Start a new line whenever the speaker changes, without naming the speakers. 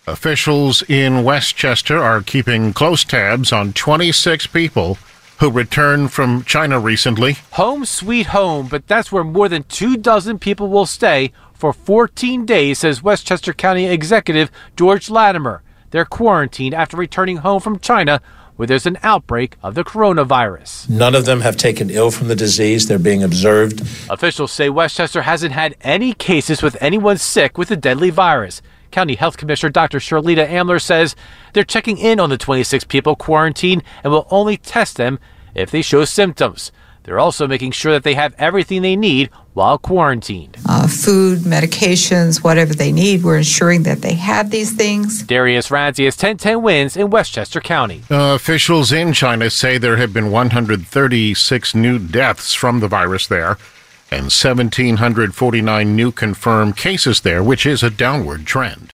Officials in Westchester are keeping close tabs on 26 people who returned from China recently.
Home sweet home, but that's where more than 24 people will stay for 14 days, says Westchester County Executive George Latimer. They're quarantined after returning home from China, where there's an outbreak of the coronavirus.
None of them have taken ill from the disease. They're being observed.
Officials say Westchester hasn't had any cases with anyone sick with the deadly virus. County Health Commissioner Dr. Shirlita Amler says they're checking in on the 26 people quarantined and will only test them if they show symptoms. They're also making sure that they have everything they need while quarantined.
Food, medications, whatever they need. We're ensuring that they have these things.
Darius Radzi has 1010 Wins in Westchester County.
Officials in China say there have been 136 new deaths from the virus there and 1,749 new confirmed cases there, which is a downward trend.